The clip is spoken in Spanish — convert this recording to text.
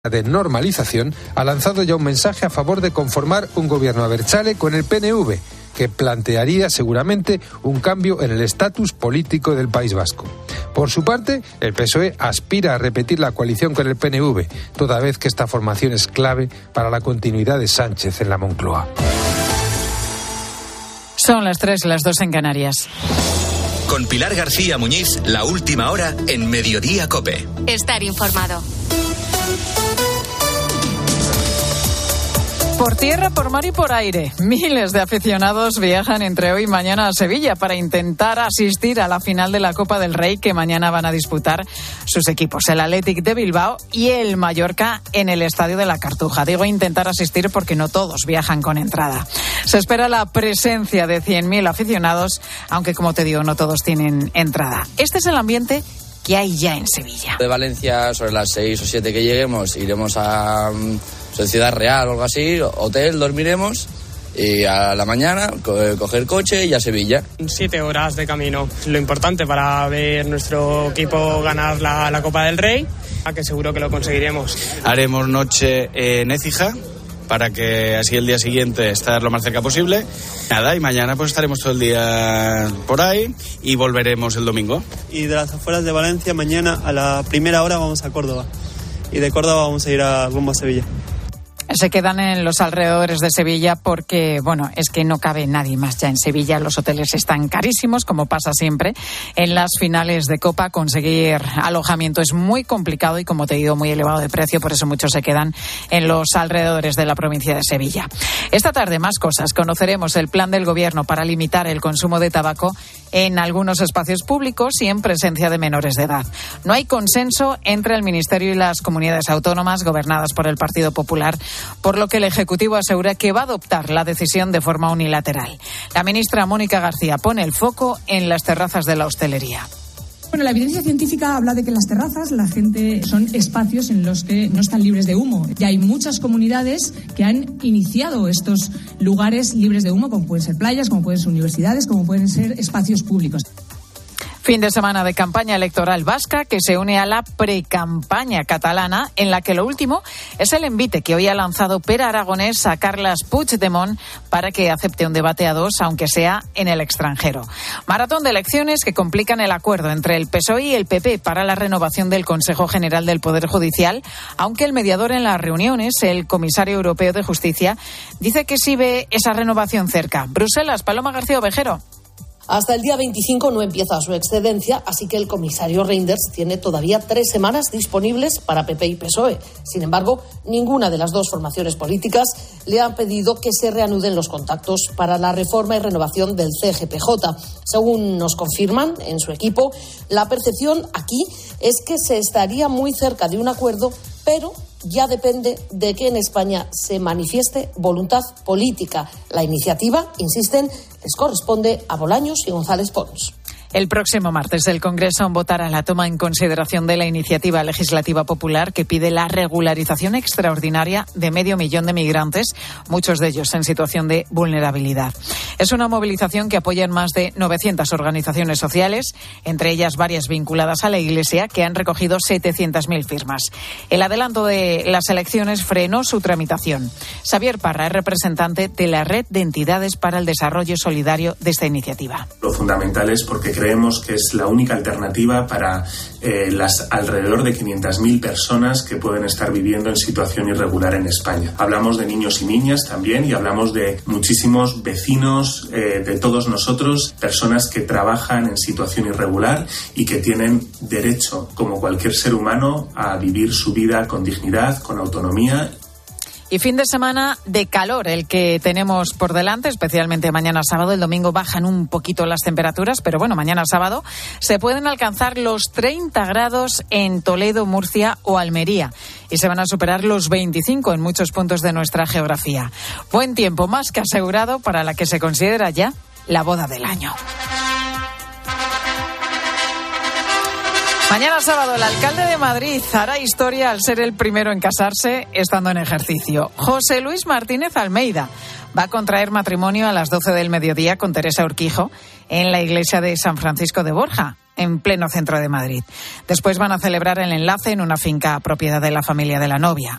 de normalización ha lanzado ya un mensaje a favor de conformar un gobierno abertzale con el PNV, que plantearía seguramente un cambio en el estatus político del País Vasco. Por su parte, el PSOE aspira a repetir la coalición con el PNV, toda vez que esta formación es clave para la continuidad de Sánchez en la Moncloa. Son las 3, las 2 en Canarias. Con Pilar García Muñiz, la última hora en Mediodía COPE. Estar informado. Por tierra, por mar y por aire, miles de aficionados viajan entre hoy y mañana a Sevilla para intentar asistir a la final de la Copa del Rey que mañana van a disputar sus equipos, el Athletic de Bilbao y el Mallorca en el Estadio de la Cartuja. Digo intentar asistir porque no todos viajan con entrada. Se espera la presencia de 100.000 aficionados, aunque como te digo, no todos tienen entrada. Este es el ambiente que hay ya en Sevilla. De Valencia, sobre las 6 o 7 que lleguemos, iremos a Ciudad Real o algo así, hotel, dormiremos y a la mañana coger coche y a Sevilla. 7 horas de camino, lo importante para ver nuestro equipo ganar la Copa del Rey, que seguro que lo conseguiremos. Haremos noche en Écija para que así el día siguiente estar lo más cerca posible. Nada, y mañana pues estaremos todo el día por ahí y volveremos el domingo. Y de las afueras de Valencia, mañana a la primera hora vamos a Córdoba. Y de Córdoba vamos a ir rumbo a Sevilla. Se quedan en los alrededores de Sevilla porque, es que no cabe nadie más ya en Sevilla. Los hoteles están carísimos, como pasa siempre. En las finales de Copa conseguir alojamiento es muy complicado y, como te digo, muy elevado de precio. Por eso muchos se quedan en los alrededores de la provincia de Sevilla. Esta tarde, más cosas. Conoceremos el plan del Gobierno para limitar el consumo de tabaco en algunos espacios públicos y en presencia de menores de edad. No hay consenso entre el Ministerio y las comunidades autónomas gobernadas por el Partido Popular, por lo que el Ejecutivo asegura que va a adoptar la decisión de forma unilateral. La ministra Mónica García pone el foco en las terrazas de la hostelería. Bueno, la evidencia científica habla de que las terrazas, la gente, son espacios en los que no están libres de humo. Ya hay muchas comunidades que han iniciado estos lugares libres de humo, como pueden ser playas, como pueden ser universidades, como pueden ser espacios públicos. Fin de semana de campaña electoral vasca que se une a la precampaña catalana, en la que lo último es el envite que hoy ha lanzado Pere Aragonès a Carles Puigdemont para que acepte un debate a dos, aunque sea en el extranjero. Maratón de elecciones que complican el acuerdo entre el PSOE y el PP para la renovación del Consejo General del Poder Judicial, aunque el mediador en las reuniones, el comisario europeo de Justicia, dice que sí ve esa renovación cerca. Bruselas, Paloma García Ovejero. Hasta el día 25 no empieza su excedencia, así que el comisario Reinders tiene todavía 3 semanas disponibles para PP y PSOE. Sin embargo, ninguna de las dos formaciones políticas le han pedido que se reanuden los contactos para la reforma y renovación del CGPJ. Según nos confirman en su equipo, la percepción aquí es que se estaría muy cerca de un acuerdo, pero ya depende de que en España se manifieste voluntad política. La iniciativa, insisten, les corresponde a Bolaños y González Pons. El próximo martes el Congreso votará la toma en consideración de la iniciativa legislativa popular que pide la regularización extraordinaria de 500.000 de migrantes, muchos de ellos en situación de vulnerabilidad. Es una movilización que apoyan más de 900 organizaciones sociales, entre ellas varias vinculadas a la Iglesia, que han recogido 700.000 firmas. El adelanto de las elecciones frenó su tramitación. Xavier Parra es representante de la Red de Entidades para el Desarrollo Solidario de esta iniciativa. Lo fundamental es porque creemos que es la única alternativa para las alrededor de 500.000 personas que pueden estar viviendo en situación irregular en España. Hablamos de niños y niñas también y hablamos de muchísimos vecinos, de todos nosotros, personas que trabajan en situación irregular y que tienen derecho, como cualquier ser humano, a vivir su vida con dignidad, con autonomía. Y fin de semana de calor el que tenemos por delante, especialmente mañana sábado. El domingo bajan un poquito las temperaturas, pero mañana sábado se pueden alcanzar los 30 grados en Toledo, Murcia o Almería. Y se van a superar los 25 en muchos puntos de nuestra geografía. Buen tiempo más que asegurado para la que se considera ya la boda del año. Mañana sábado el alcalde de Madrid hará historia al ser el primero en casarse estando en ejercicio. José Luis Martínez Almeida va a contraer matrimonio a las 12 del mediodía con Teresa Urquijo en la iglesia de San Francisco de Borja, en pleno centro de Madrid. Después van a celebrar el enlace en una finca propiedad de la familia de la novia.